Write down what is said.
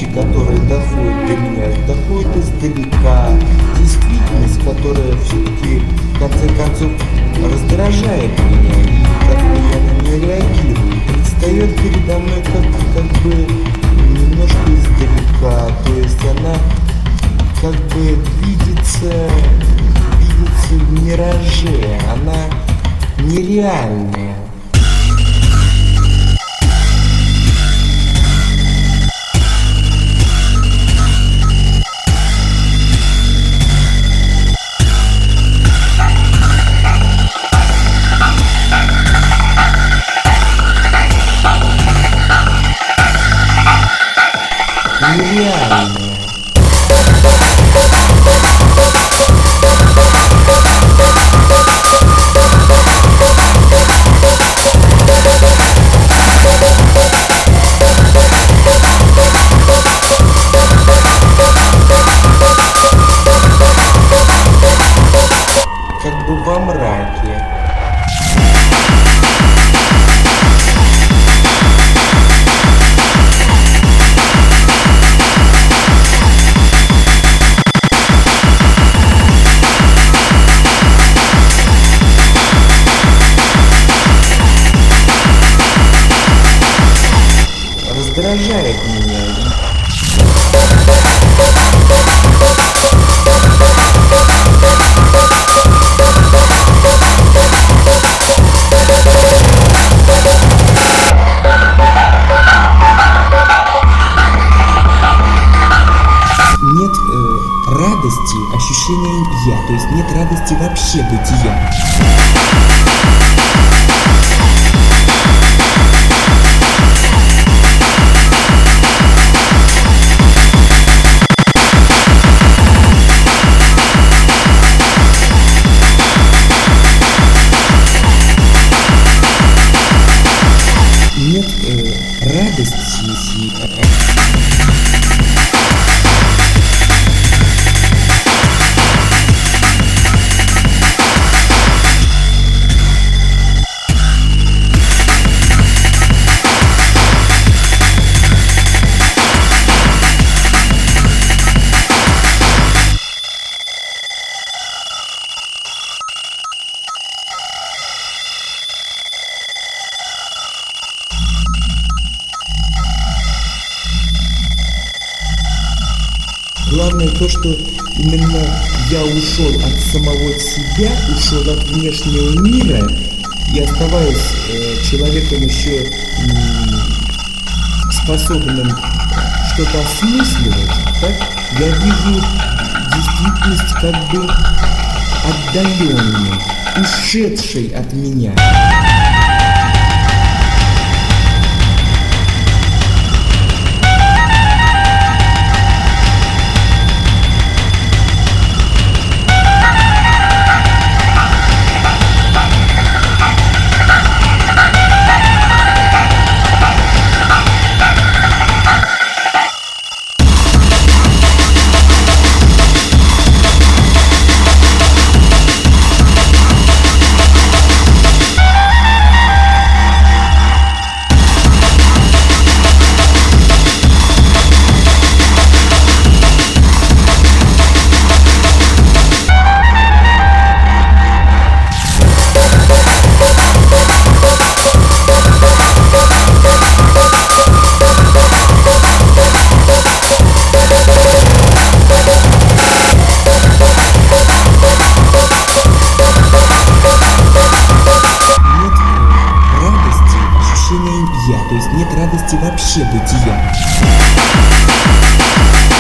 вещи, которые доходят до меня, доходят издалека. Действительность, которая все-таки в конце концов раздражает меня, и как-то я на нее реагирую, предстает передо мной как бы немножко издалека. То есть она как бы видится в мираже, она нереальная. Нереальная. Как бы во мраке. Раздражает меня. Нет радости, ощущения я, то есть нет радости вообще бытия. Нет радости. Главное то, что именно я ушел от самого себя, ушел от внешнего мира и оставаясь человеком еще способным что-то осмысливать, так, я вижу действительность как бы отдаленной, ушедшей от меня. То есть нет радости вообще бытия.